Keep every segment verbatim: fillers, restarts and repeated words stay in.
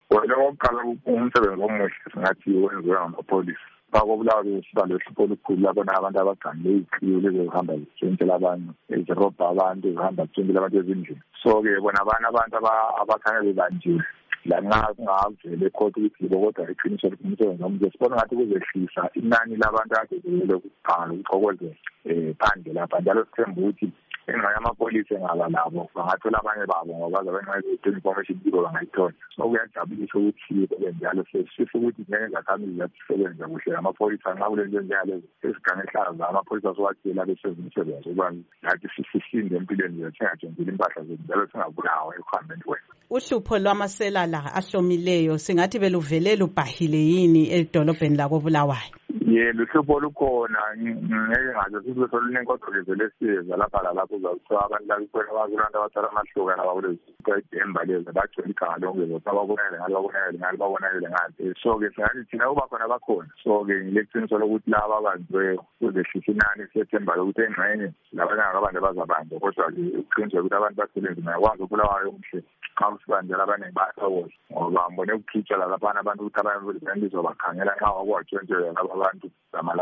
Wena okokuqala umsebenzi omuhle singathi wenziwe ngamapholisa. Bakobulawayo siba lohlupho olukhulu labona abantu abagangile iziqiyo lezo zihamba zitshintshela abantu, ezirobha abantu, zihamba zitshintshela abantu ezindlini. So-ke bona abanye abantu abakhanya bebanjiwe la nxa kungavele ekhotha ukuthi yibo kodwa iqiniso umsebenzi omuhle. Sibona ngathi kuzehlisa inani labantu akade belele ukuqala ukuxokozela um phandle lapha, njalo sithemba ukuthi engxa yamapholisa engaba labo bangathola abanye babo ngoba babenxa information kibo bangayithola. So kuyajabulisa ukuthi kube njalo, sifisa ukuthi ngeke zakhamizi zisebenza kuhle amapholisa nxa kulento njalo esigange ehlaza amapholisa sowathela besenza umsebenzi ukuba nathi sisinde empilweni zethu singatshentseli impahla zethu njalo singabulawa ekuhambeni kwethu. Uhlupho lwamasela la ahlomileyo singathi beluvele lubhahile yini edolobheni lakoBulawayo? Ye luhlupho olukhona ngeke ngaze sibe solunenkodoleze lesiyeza lapha lalapho uzawuthiwa abantu lakukhona abakulanda abathatha amahluka nabakulezidemba lezi bagcwele iganga lonke zokuthi ababonakele ngalo babonakele ngalo babonakele ngalo. So-ke singathi thina kuba khona bakhona. So-ke ngileqiniso lokuthi laba abanziweyo kuzehlisa inani siyethemba lokuthi engxenye labanye abantu bazabanjwa, kodwa-ke uqiniswe ukuthi abantu basebenzi mayakwazi uBulawayo umhle xa usibanjela abaningi bayathokoza ngoba ngibone ukukhitshwa laphana abantu ukuthi abantu lizobakhangela nxa wakuwatshentshela laba abantu zamala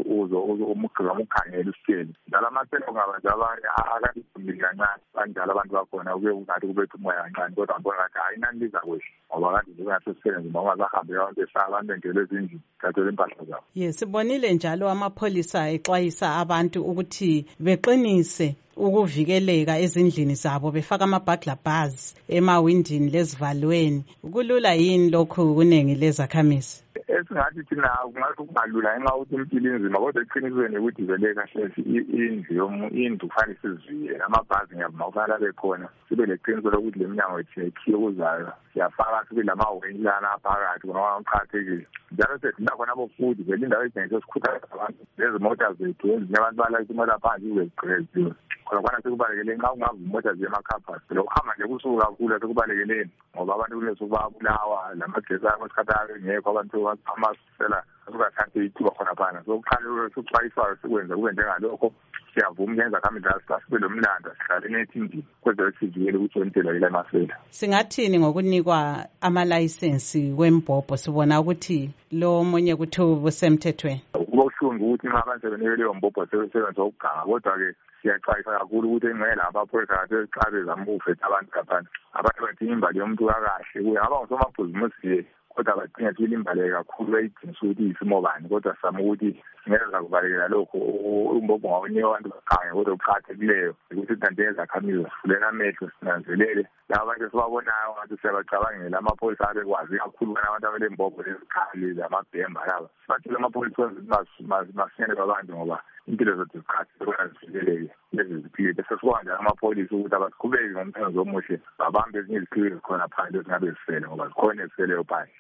umugqiba umukhangela usitsheli njalo amasela ungaba nje abanye akadidumili kancane banjalo abantu bakhona kuye kungathi kubetha umoya kancane, kodwa ngibona ngathi hayi inani liza kwehla ngoba kade njengasesisebenzi noma ungasahambe abantu besaba abantu engele ezindlini thathele impahla zabo. Ye sibonile njalo amapholisa exwayisa abantu ukuthi beqinise ukuvikeleka ezindlini zabo befaka ama-burglar bars emawindini lezivalweni. Kulula yini lokhu kunengi lezakhamizi? Esingathi thina kungathi kungalula ngenxa ukuthi impilo inzima, kodwa eqinisweni ukuthi vele kahle indlu indlu kufanele siziviye amabhazi ngiyabona kufanele abe khona, sibe leqiniso lokuthi le minyango yethu yakhiwe kuzayo siyafaka sibe lamawindi lana phakathi ngoba kuqakathekile. Njalo sethina khona abofuthi vele indawo ezinhle sikhuthaza abantu lezi mota zethu ezinye abantu balayitha imota phansi kuzeziqeziwe khona khona sekubalekele nxa kungava imota ziyemakhapasi lokuhamba nje kusuku kakhulu sekubalekeleni ngoba abantu kuleso babulawa lamagesi abo esikhathi ngekho abantu amasela asukathathe ithuba khona phana. So kuqala sokuxwayiswayo sikwenza kube njengalokho siyavuma ngenza khambi la sibe lomlando sihlale nethindini kwenzela sivikele ukuthontela ile masela. Singathini ngokunikwa amalayisensi wembhobho? Sibona ukuthi lo omunye kuthiwa busemthethweni. Kuba uhlungu ukuthi nxa abantu sebenikele leyo mbhobho sebenza ukuganga, kodwa-ke siyaxwayisa kakhulu ukuthi engcela abaphoyisa kade xa bezama ukufetha abantu kaphana abantu badinga imbali yomuntu kakahle kuye ngaba ngusomabhizimusi kodwa badinga thile imbali kakhulu bayidinisa ukuthi isimo bani, kodwa sizama ukuthi singeza kubalekela lokho umbhobho ngawunika abantu bakhange, kodwa kuqakathekileyo ukuthi kanti ezakhamizi sifulele amehlo sinanzelele laba bantu esibabonayo ngathi siyabacabangela amapholisa abekwazi kakhulu kana abantu abelembhobho lezikhali zamabhemba laba bathile amapholisa masinyane babantu ngoba impilo zethu ziqakathekile zivikeleke lezi ziphile. Bese sikwazi amapholisa ukuthi abasiqhubeki ngomsebenzi omuhle babambe ezinye iziphilo ezikhona phandle ezingabe zisele ngoba zikhona eziseleyo phandle.